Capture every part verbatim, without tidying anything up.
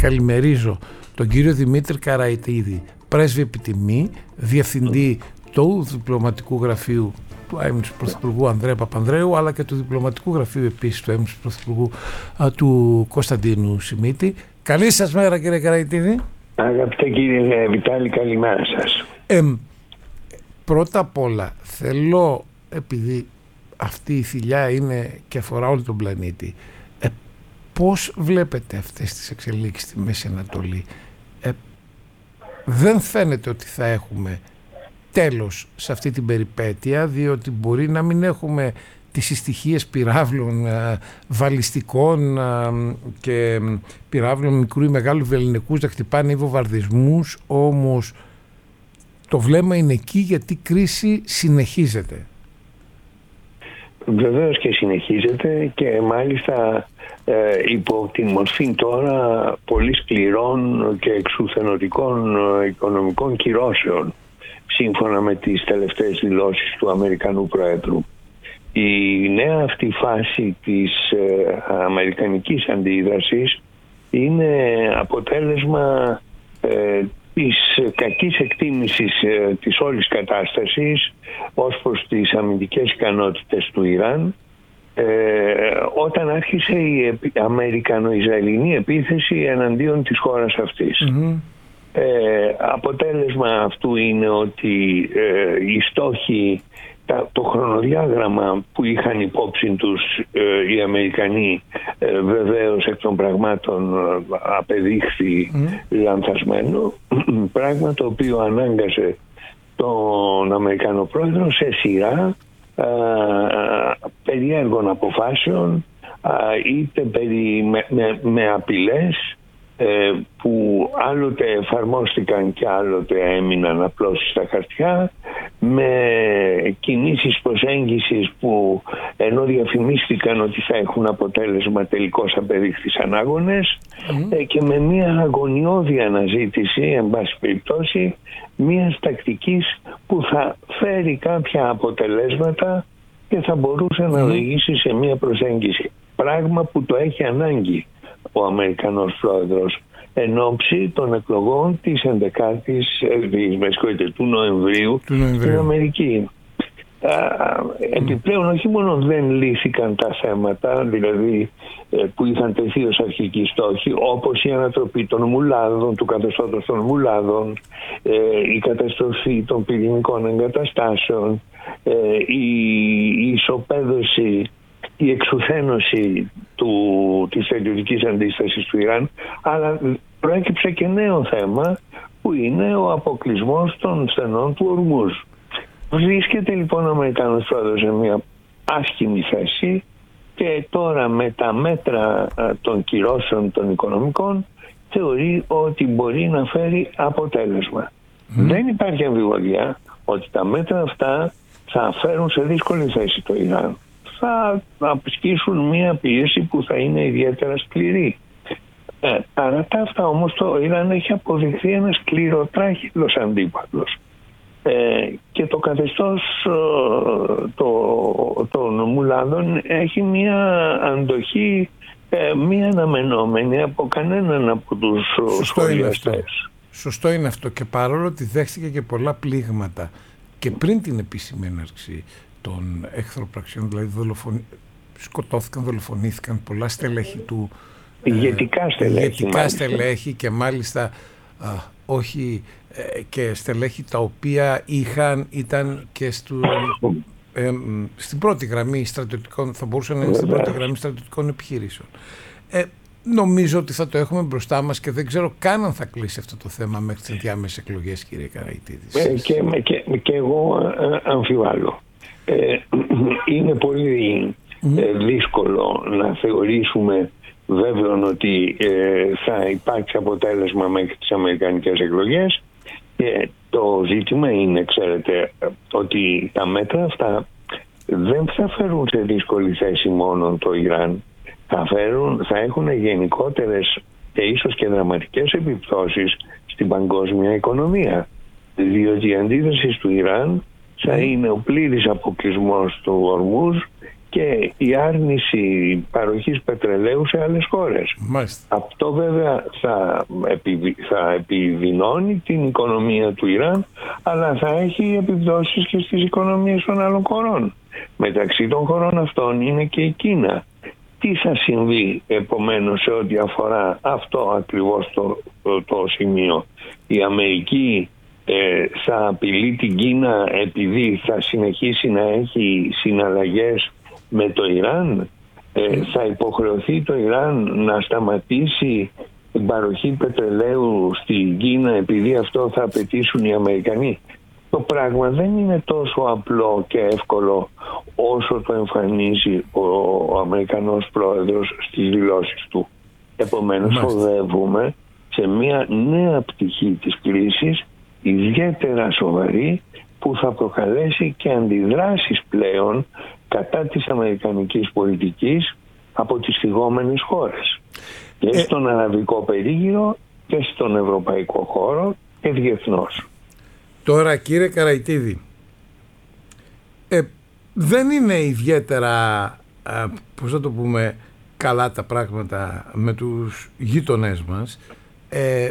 καλημερίζω τον κύριο Δημήτρη Καραϊτίδη, πρέσβη επιτιμή, διευθυντή του διπλωματικού γραφείου του έμνης Πρωθυπουργού Ανδρέα Παπανδρέου, αλλά και του διπλωματικού γραφείου επίσης του έμνης Πρωθυπουργού α, του Κωνσταντίνου Σιμίτη. Καλή σας μέρα, κύριε Καραϊτίδη. Αγαπητέ κύριε Βιτάλη, καλημέρα σας. Ε, πρώτα απ' όλα θέλω, επειδή αυτή η θηλιά είναι και αφορά όλο τον πλανήτη, ε, πώς βλέπετε αυτές τις εξελίξεις στη Μέση Ανατολή? Ε, δεν φαίνεται ότι θα έχουμε τέλος σε αυτή την περιπέτεια, διότι μπορεί να μην έχουμε τις συστοιχίες πυράβλων, βαλιστικών και πυράβλων μικρού ή μεγάλου βελληνικούς να χτυπάνε ή βομβαρδισμούς, όμως το βλέμμα είναι εκεί γιατί η κρίση συνεχίζεται. Βεβαίως και συνεχίζεται, και μάλιστα ε, υπό τη μορφή τώρα πολύ σκληρών και εξουθενωτικών ε, οικονομικών κυρώσεων, σύμφωνα με τις τελευταίες δηλώσεις του Αμερικανού Προέδρου. Η νέα αυτή φάση της ε, αμερικανικής αντίδρασης είναι αποτέλεσμα ε, της κακής εκτίμησης ε, της όλης κατάστασης ως προς τις αμυντικές ικανότητες του Ιράν, ε, όταν άρχισε η αμερικανο-ισραηλινή επίθεση εναντίον της χώρας αυτής. Mm-hmm. Ε, αποτέλεσμα αυτού είναι ότι ε, οι στόχοι, τα, το χρονοδιάγραμμα που είχαν υπόψη τους ε, οι Αμερικανοί ε, βεβαίως εκ των πραγμάτων ε, απεδείχθη mm. λανθασμένο, πράγμα το οποίο ανάγκασε τον Αμερικανό Πρόεδρο σε σειρά ε, περίεργων αποφάσεων, ε, είτε περί, με, με, με απειλές που άλλοτε εφαρμόστηκαν και άλλοτε έμειναν απλώς στα χαρτιά, με κινήσεις προσέγγισης που ενώ διαφημίστηκαν ότι θα έχουν αποτέλεσμα, τελικώς απεδείχθησαν άγονες, mm. και με μια αγωνιώδη αναζήτηση, εν πάση περιπτώσει, μιας τακτικής που θα φέρει κάποια αποτελέσματα και θα μπορούσε mm. να οδηγήσει σε μια προσέγγιση, πράγμα που το έχει ανάγκη ο Αμερικανός Πρόεδρος εν ώψη των εκλογών της ενδεκάτης του Νοεμβρίου στην Αμερική. Επιπλέον, όχι μόνο δεν λύθηκαν τα θέματα, δηλαδή που είχαν τεθεί ως αρχικοί στόχοι, όπως η ανατροπή των μουλάδων, του καθεστώτος των μουλάδων, η καταστροφή των πυρηνικών εγκαταστάσεων, η ισοπαίδωση, η εξουθένωση του, της στρατιωτικής αντίστασης του Ιράν, αλλά προέκυψε και νέο θέμα που είναι ο αποκλεισμός των στενών του Ορμούζ. Βρίσκεται λοιπόν ο Αμερικανός Πρόεδρος σε μια άσχημη θέση, και τώρα με τα μέτρα των κυρώσεων των οικονομικών θεωρεί ότι μπορεί να φέρει αποτέλεσμα. Mm. Δεν υπάρχει αμφιβολία ότι τα μέτρα αυτά θα φέρουν σε δύσκολη θέση το Ιράν. Θα ασκήσουν μια πίεση που θα είναι ιδιαίτερα σκληρή. Ε, παρά τα αυτά όμως το Ιράν έχει αποδειχθεί ένας σκληροτράχυλος αντίπαλος. Ε, και το καθεστώς το, των μουλάδων έχει μια αντοχή ε, μια αναμενόμενη από κανέναν από τους σχολιαστές. Σωστό είναι αυτό, και παρόλο ότι δέχτηκε και πολλά πλήγματα και πριν την επίσημη έναρξη των εχθροπραξιών, δηλαδή δολοφονη... σκοτώθηκαν, δολοφονήθηκαν πολλά στελέχη του, ηγετικά στελέχη, ηγετικά στελέχη και μάλιστα α, όχι ε, και στελέχη τα οποία είχαν, ήταν και στο, ε, στην πρώτη γραμμή στρατιωτικών, θα μπορούσαν να είναι στην πρώτη γραμμή στρατιωτικών επιχειρήσεων. Ε, νομίζω ότι θα το έχουμε μπροστά μας και δεν ξέρω καν αν θα κλείσει αυτό το θέμα μέχρι τις ενδιάμεσες εκλογές, κύριε Καραϊτίδη. Ε, και, και, και εγώ ε, αμφιβάλλω. Ε, είναι πολύ ε, δύσκολο να θεωρήσουμε βέβαιον ότι ε, θα υπάρξει αποτέλεσμα μέχρι τις αμερικανικές εκλογές, και το ζήτημα είναι, ξέρετε, ότι τα μέτρα αυτά δεν θα φέρουν σε δύσκολη θέση μόνο το Ιράν, θα, φέρουν, θα έχουν γενικότερες και ίσως και δραματικές επιπτώσεις στην παγκόσμια οικονομία, διότι η αντίδραση του Ιράν θα είναι ο πλήρης αποκλεισμός του Ορμούζ και η άρνηση παροχής πετρελαίου σε άλλες χώρες. Μάλιστα. Αυτό βέβαια θα, επιδι... θα επιδεινώνει την οικονομία του Ιράν, αλλά θα έχει επιπτώσεις και στις οικονομίες των άλλων χωρών. Μεταξύ των χωρών αυτών είναι και η Κίνα. Τι θα συμβεί επομένως σε ό,τι αφορά αυτό ακριβώς το, το, το σημείο? Η Αμερική ε, θα απειλεί την Κίνα επειδή θα συνεχίσει να έχει συναλλαγές με το Ιράν? Ε, θα υποχρεωθεί το Ιράν να σταματήσει την παροχή πετρελαίου στην Κίνα επειδή αυτό θα απαιτήσουν οι Αμερικανοί? Το πράγμα δεν είναι τόσο απλό και εύκολο όσο το εμφανίζει ο, ο Αμερικανός πρόεδρος στις δηλώσεις του. Επομένως φοβεύουμε σε μια νέα πτυχή της κρίσης, ιδιαίτερα σοβαρή, που θα προκαλέσει και αντιδράσεις πλέον κατά της αμερικανικής πολιτικής από τις θυγόμενες χώρες. Και ε... στον αραβικό περίγυρο και στον ευρωπαϊκό χώρο και διεθνώς. Τώρα, κύριε Καραϊτίδη, ε, δεν είναι ιδιαίτερα, ε, πώς θα το πούμε, καλά τα πράγματα με τους γείτονές μας. Ε,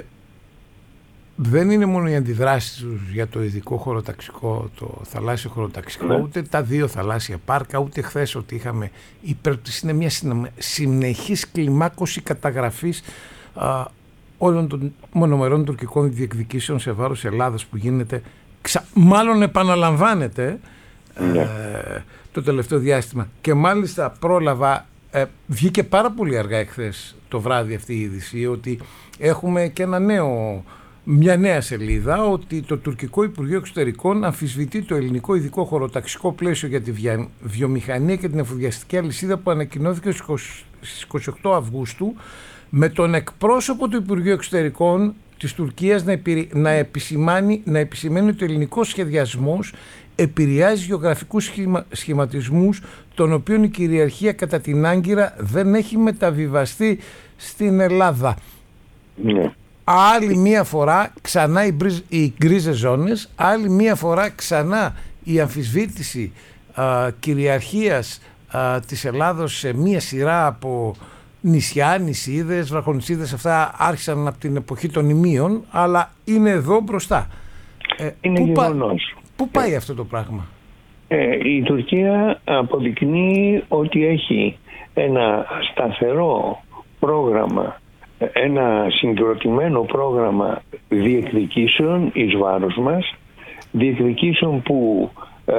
δεν είναι μόνο οι αντιδράσεις τους για το ειδικό χωροταξικό, το θαλάσσιο χωροταξικό, ναι. ούτε τα δύο θαλάσσια πάρκα, ούτε χθες ότι είχαμε υπέρπτυση. Είναι μια συνεχής κλιμάκωση καταγραφής α, όλων των μονομερών τουρκικών διεκδικήσεων σε βάρος Ελλάδας που γίνεται, ξα... μάλλον επαναλαμβάνεται ναι. ε, το τελευταίο διάστημα. Και μάλιστα πρόλαβα, ε, βγήκε πάρα πολύ αργά εχθές το βράδυ αυτή η είδηση, ότι έχουμε και ένα νέο, μια νέα σελίδα, ότι το τουρκικό Υπουργείο Εξωτερικών αμφισβητεί το ελληνικό ειδικό χωροταξικό πλαίσιο για τη βια... βιομηχανία και την εφοδιαστική αλυσίδα που ανακοινώθηκε στις είκοσι οκτώ Αυγούστου, με τον εκπρόσωπο του Υπουργείου Εξωτερικών της Τουρκίας να, επι... να, επισημάνει... να επισημαίνει ότι ο ελληνικός σχεδιασμός επηρεάζει γεωγραφικούς σχημα... σχηματισμούς, των οποίων η κυριαρχία κατά την Άγκυρα δεν έχει μεταβιβαστεί στην Ελλάδα. Ναι. Άλλη μία φορά ξανά οι, μπριζ... οι γκρίζες ζώνες, άλλη μία φορά ξανά η αμφισβήτηση α, κυριαρχίας α, της Ελλάδος σε μία σειρά από νησιά, νησίδες, βραχονησίδες. Αυτά άρχισαν από την εποχή των Ιμίων, αλλά είναι εδώ μπροστά. Ε, είναι πού, γεγονός. πα... πού πάει ε, αυτό το πράγμα? Ε, η Τουρκία αποδεικνύει ότι έχει ένα σταθερό πρόγραμμα, ένα συγκροτημένο πρόγραμμα διεκδικήσεων εις βάρος μας, διεκδικήσεων που ε,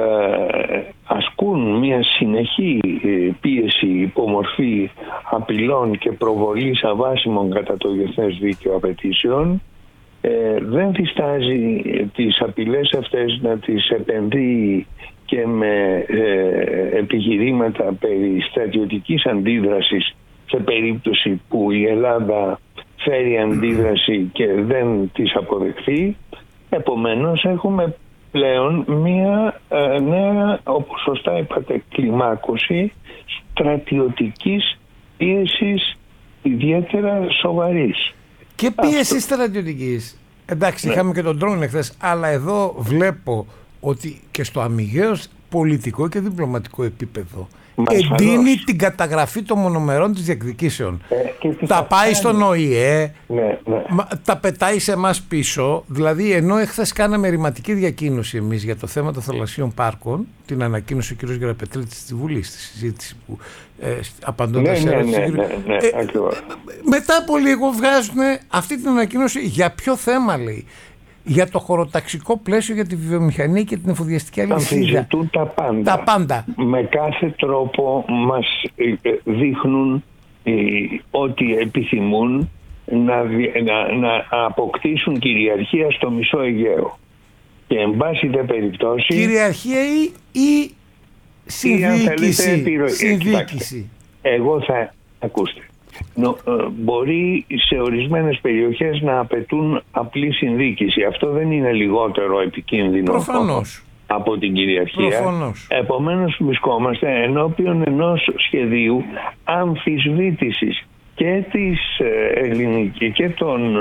ασκούν μια συνεχή πίεση υπομορφή απειλών και προβολής αβάσιμων κατά το διεθνές δίκαιο απαιτήσεων. Ε, δεν διστάζει τις απειλές αυτές να τις επενδύει και με ε, επιχειρήματα περί στρατιωτικής αντίδρασης σε περίπτωση που η Ελλάδα φέρει αντίδραση και δεν τις αποδεχθεί. Επομένως έχουμε πλέον μία ε, νέα, όπως σωστά είπατε, κλιμάκωση στρατιωτικής πίεσης ιδιαίτερα σοβαρής. Και πίεση στρατιωτικής. Εντάξει, ναι. Είχαμε και τον drone εχθές, αλλά εδώ βλέπω ότι και στο αμιγαίως πολιτικό και διπλωματικό επίπεδο εντείνει την καταγραφή των μονομερών της διεκδικήσεων. Ε, τα πάει στον Ο Η Ε, ναι, ναι. τα πετάει σε εμάς πίσω. Δηλαδή, ενώ εχθές κάναμε ρηματική διακοίνωση εμείς για το θέμα των θαλασσίων πάρκων, την ανακοίνωσε ο κ. Γεραπετρίτης στη Βουλή, στη συζήτηση που ε, απαντώντας ναι, σε ερώτηση. Ναι, ναι, ναι, ναι, ε, μετά από λίγο βγάζουν αυτή την ανακοίνωση. Για ποιο θέμα, λέει? Για το χωροταξικό πλαίσιο, για τη βιομηχανία και την εφοδιαστική αλυσίδα. Αμφισβητούν τα πάντα. Τα πάντα. Με κάθε τρόπο μας δείχνουν ε, ότι επιθυμούν να, να, να αποκτήσουν κυριαρχία στο μισό Αιγαίο. Και εν πάση δε περιπτώσει... Κυριαρχία ή, ή συνδιοίκηση. Συνδιοίκηση. Εγώ θα... Ακούστε. Νο, ε, μπορεί σε ορισμένες περιοχές να απαιτούν απλή συνδίκηση. Αυτό δεν είναι λιγότερο επικίνδυνο Προφανώς. από την κυριαρχία. Προφανώς. Επομένως βρισκόμαστε ενώπιον ενός σχεδίου αμφισβήτησης και της ελληνικής και, των,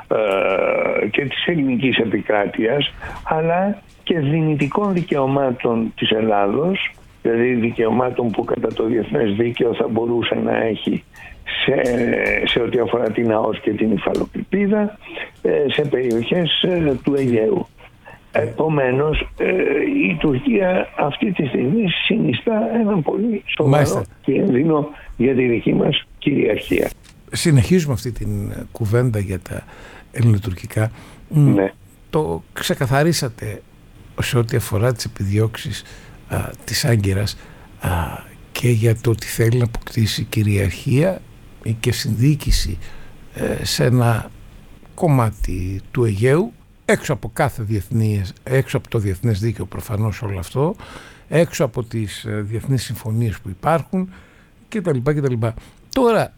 ε, και της ελληνικής επικράτειας, αλλά και δυνητικών δικαιωμάτων της Ελλάδος δηλαδή δικαιωμάτων που κατά το διεθνές δίκαιο θα μπορούσε να έχει σε, σε ό,τι αφορά την ΑΟΣ και την υφαλοκρηπίδα σε περιοχές του Αιγαίου. Επομένως, η Τουρκία αυτή τη στιγμή συνιστά έναν πολύ σοβαρό κίνδυνο για τη δική μας κυριαρχία. Συνεχίζουμε αυτή την κουβέντα για τα ελληνοτουρκικά. Ναι. Το ξεκαθαρίσατε σε ό,τι αφορά τις επιδιώξεις α, της Άγκυρας α, και για το ότι θέλει να αποκτήσει κυριαρχία και συνδιοίκηση ε, σε ένα κομμάτι του Αιγαίου, έξω από κάθε διεθνής, έξω από το διεθνές δίκαιο προφανώς όλο αυτό, έξω από τις ε, διεθνείς συμφωνίες που υπάρχουν κτλ. κτλ. Τώρα,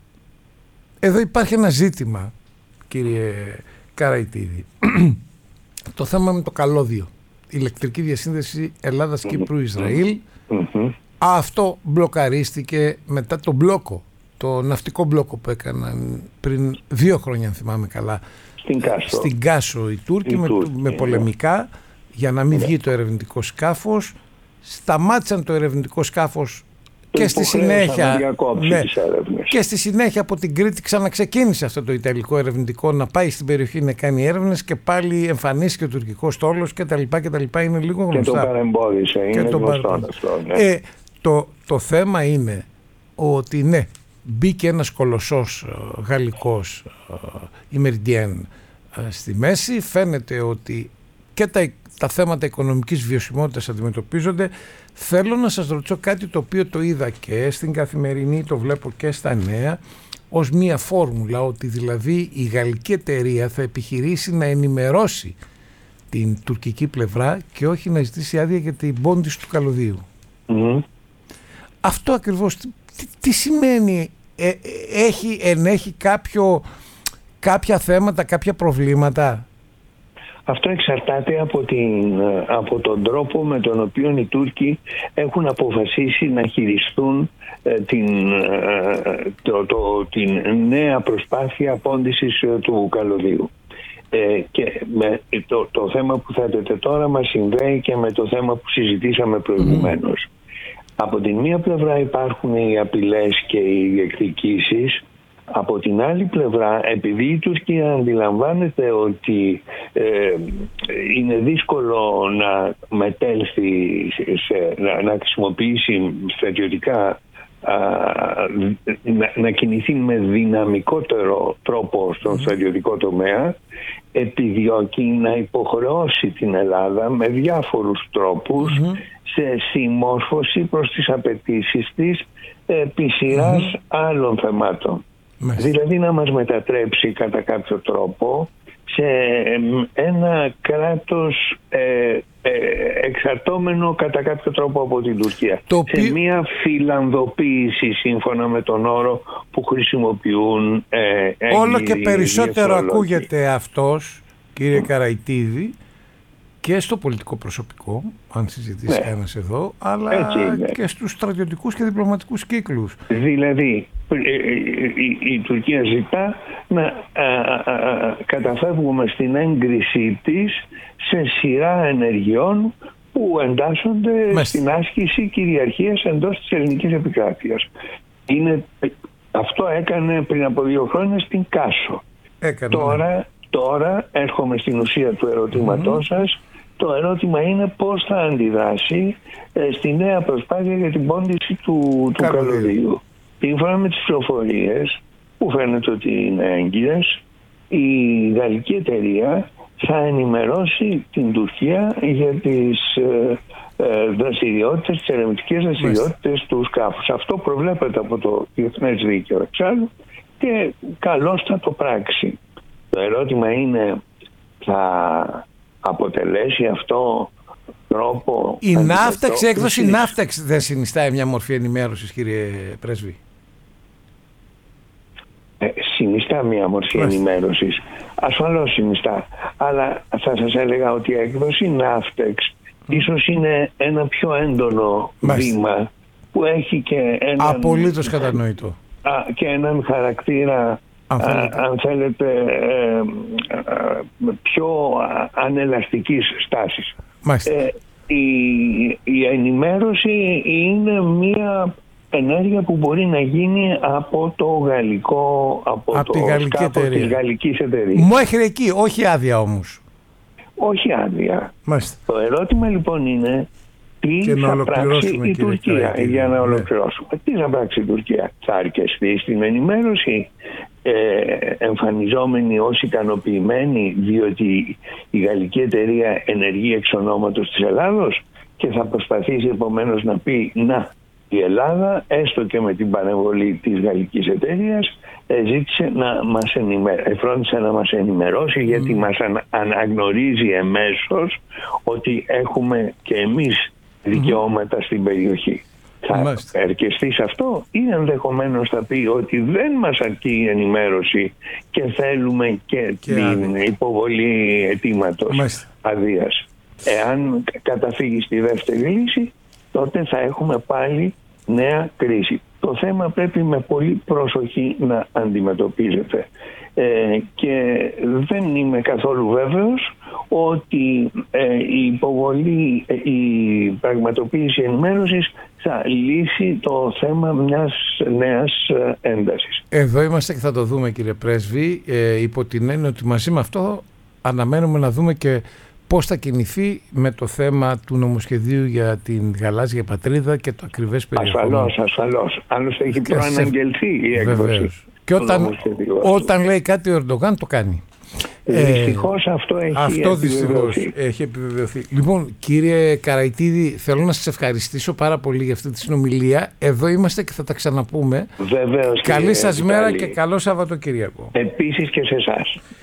εδώ υπάρχει ένα ζήτημα, κύριε Καραϊτίδη, το θέμα με το καλώδιο, ηλεκτρική διασύνδεση Ελλάδας-Κύπρου-Ισραήλ. Mm-hmm. Αυτό μπλοκαρίστηκε μετά το μπλόκο, το ναυτικό μπλόκο που έκαναν πριν δύο χρόνια, αν θυμάμαι καλά, στην Κάσο, στην Κάσο οι Τούρκοι, με, με πολεμικά, για να μην βγει το ερευνητικό σκάφος. Σταμάτησαν το ερευνητικό σκάφος και στη συνέχεια, ναι, και στη συνέχεια από την Κρήτη ξαναξεκίνησε αυτό το ιταλικό ερευνητικό να πάει στην περιοχή να κάνει έρευνες και πάλι εμφανίστηκε ο τουρκικός στόλος και τα λοιπά και τα λοιπά. Είναι λίγο γνωστά. Και το παρεμπόδισε, είναι το γνωστό αυτό. Ναι. Ε, το, το θέμα είναι ότι ναι, μπήκε ένας κολοσσός γαλλικός, η Meridian, στη μέση. Φαίνεται ότι και τα, τα θέματα οικονομικής βιωσιμότητας αντιμετωπίζονται. Θέλω να σας ρωτήσω κάτι το οποίο το είδα και στην Καθημερινή, το βλέπω και στα νέα, ως μία φόρμουλα, ότι δηλαδή η γαλλική εταιρεία θα επιχειρήσει να ενημερώσει την τουρκική πλευρά και όχι να ζητήσει άδεια για την πώντιση του καλωδίου. Mm. Αυτό ακριβώς τι, τι σημαίνει, ε, έχει, ενέχει κάποιο, κάποια θέματα, κάποια προβλήματα? Αυτό εξαρτάται από, την, από τον τρόπο με τον οποίο οι Τούρκοι έχουν αποφασίσει να χειριστούν ε, την, ε, το, το, την νέα προσπάθεια πώντισης ε, του καλωδίου. Ε, και με το, το θέμα που θέτετε τώρα μας συνδέει και με το θέμα που συζητήσαμε προηγουμένως. Mm. Από την μία πλευρά υπάρχουν οι απειλές και οι διεκδικήσεις. Από την άλλη πλευρά, επειδή η Τουρκία αντιλαμβάνεται ότι ε, είναι δύσκολο να μετέλθει, σε, να, να χρησιμοποιήσει στρατιωτικά, α, να, να κινηθεί με δυναμικότερο τρόπο στον στρατιωτικό τομέα, επιδιώκει να υποχρεώσει την Ελλάδα με διάφορους τρόπους mm-hmm. σε συμμόρφωση προς τις απαιτήσεις της επί σειράς mm-hmm. άλλων θεμάτων. Μάλιστα. Δηλαδή να μας μετατρέψει κατά κάποιο τρόπο σε ένα κράτος ε, ε, εξαρτώμενο κατά κάποιο τρόπο από την Τουρκία. Το σε οποίο... μια φιλανδοποίηση, σύμφωνα με τον όρο που χρησιμοποιούν ε, όλο και περισσότερο ακούγεται αυτός, κύριε Καραϊτίδη, και στο πολιτικό προσωπικό, αν συζητήσει ναι. ένας εδώ, αλλά και στους στρατιωτικούς και διπλωματικούς κύκλους. Δηλαδή, η, η Τουρκία ζητά να α, α, α, καταφεύγουμε στην έγκρισή της σε σειρά ενεργειών που εντάσσονται Μες. στην άσκηση κυριαρχίας εντός της ελληνικής επικράτειας. Είναι, αυτό έκανε πριν από δύο χρόνια στην Κάσο. Έκανε, τώρα, ναι. τώρα έρχομαι στην ουσία του ερωτήματός mm-hmm. σας. Το ερώτημα είναι πώς θα αντιδράσει ε, στη νέα προσπάθεια για την πώντιση του, του καλωδίου. Σύμφωνα με τις πληροφορίες που φαίνεται ότι είναι έγκυρες, η γαλλική εταιρεία θα ενημερώσει την Τουρκία για τις ε, ε, δραστηριότητες, τις ερευνητικές δραστηριότητες του σκάφους. Αυτό προβλέπεται από το διεθνές δίκαιο εξάλλου και καλώς θα το πράξει. Το ερώτημα είναι, θα αποτελέσει αυτό τρόπο... Η Ναύταξ, η έκδοση Ναύταξ δεν συνιστάει μια μορφή ενημέρωσης, κύριε Πρέσβη? Ε, συνιστά μια μορφή Μάλιστα. ενημέρωσης. Ασφαλώς συνιστά. Αλλά θα σας έλεγα ότι η έκδοση Ναύταξ mm. ίσως είναι ένα πιο έντονο Μάλιστα. βήμα που έχει και έναν... Απολύτως κατανοητό. Α, και έναν χαρακτήρα... Αν θέλετε, Α, αν θέλετε ε, ε, πιο ανελαστικής στάσης. Ε, η, η ενημέρωση είναι μία ενέργεια που μπορεί να γίνει από το γαλλικό, από, από το τη σκάφος της γαλλικής εταιρείας. Μέχρι εκεί, όχι άδεια όμως. Όχι άδεια. Μάλιστα. Το ερώτημα λοιπόν είναι τι και θα πράξει η Τουρκία, Καραϊτίδη, για να ναι. ολοκληρώσουμε. Τι θα πράξει η Τουρκία? Θα αρκεστεί στην ενημέρωση, ε, εμφανιζόμενη ως ικανοποιημένη διότι η γαλλική εταιρεία ενεργεί εξ ονόματος της Ελλάδος, και θα προσπαθήσει επομένως να πει να, η Ελλάδα, έστω και με την παρεμβολή της γαλλικής εταιρείας, ζήτησε να μας ενημερώσει, φρόντισε να μας ενημερώσει, γιατί mm. μας αναγνωρίζει εμέσως ότι έχουμε και εμείς δικαιώματα mm. στην περιοχή. Θα αρκεστεί σε αυτό, ή ενδεχομένως θα πει ότι δεν μας αρκεί η ενημέρωση και θέλουμε και, και την άδεια. υποβολή αιτήματος αδείας. Εάν καταφύγει στη δεύτερη λύση, τότε θα έχουμε πάλι νέα κρίση. Το θέμα πρέπει με πολύ προσοχή να αντιμετωπίζεται. Ε, και δεν είμαι καθόλου βέβαιος ότι ε, η υποβολή, ε, η πραγματοποίηση ενημέρωσης θα λύσει το θέμα μιας νέας ε, έντασης. Εδώ είμαστε και θα το δούμε, κύριε Πρέσβη, ε, υπό την έννοια ότι μαζί με αυτό αναμένουμε να δούμε και πώς θα κινηθεί με το θέμα του νομοσχεδίου για την γαλάζια πατρίδα και το ακριβές περιεχόμενο. Ασφαλώς, ασφαλώς. Άλλωστε έχει προαναγγελθεί η έκδοση. Και όταν, όταν λέει κάτι ο Ερντογάν το κάνει. Δυστυχώς ε, αυτό έχει αυτό επιβεβαιωθεί. έχει επιβεβαιωθεί. Λοιπόν, κύριε Καραϊτίδη, θέλω να σας ευχαριστήσω πάρα πολύ για αυτή τη συνομιλία. Εδώ είμαστε και θα τα ξαναπούμε. Βεβαίως. Καλή σας μέρα και καλό Σαββατοκύριακο. Επίσης και σε εσάς.